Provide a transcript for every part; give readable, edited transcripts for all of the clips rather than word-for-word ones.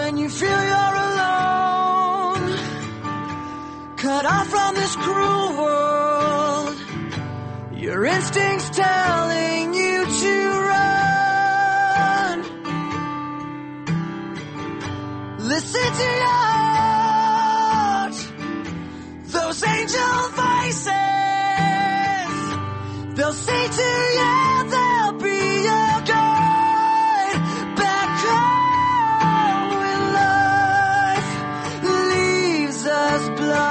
when you feel you're alone, cut off from this cruel world, your instincts telling you to run. Listen to your heart, those angel voices, they'll say to you, they'll be your guide back home when life leaves us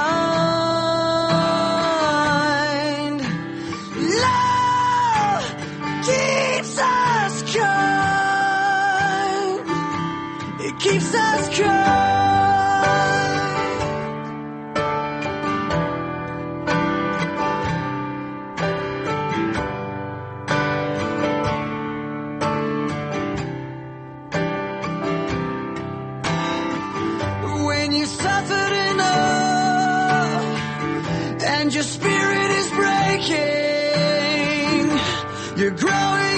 blind. Love keeps us kind, it keeps us kind. When you suffered enough and your spirit is breaking, you're growing